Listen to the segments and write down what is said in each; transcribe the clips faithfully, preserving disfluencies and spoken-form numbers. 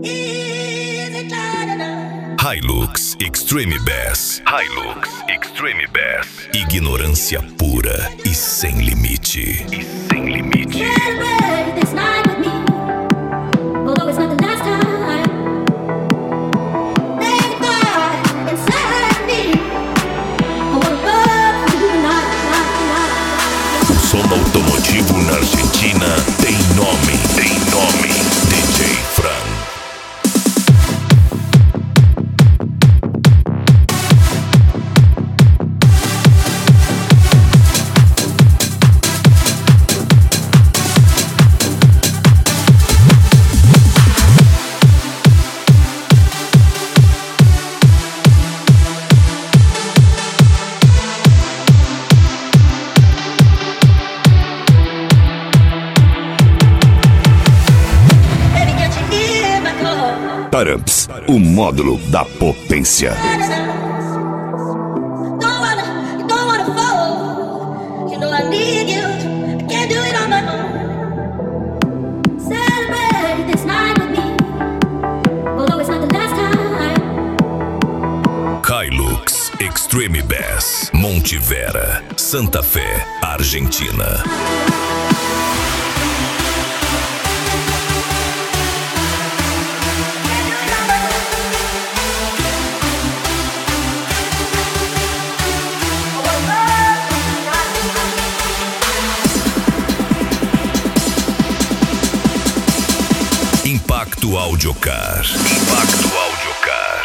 Hilux Extreme Bass. Hilux Extreme Bass. Ignorância pura e sem limite. E sem limite. O som automotivo na Argentina tem nome, tem nome. D J Fran. Taramps, o módulo da potência. Hilux Extreme Bass, Monte Vera, Santa Fé, Argentina. Impacto Audiocar. Impacto Audiocar.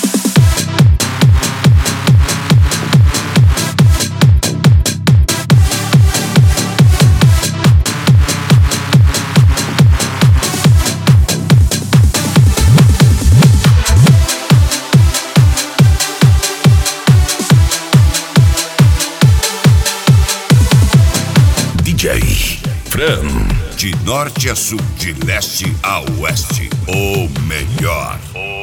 D J Fran. De norte a sul, de leste a oeste, o melhor.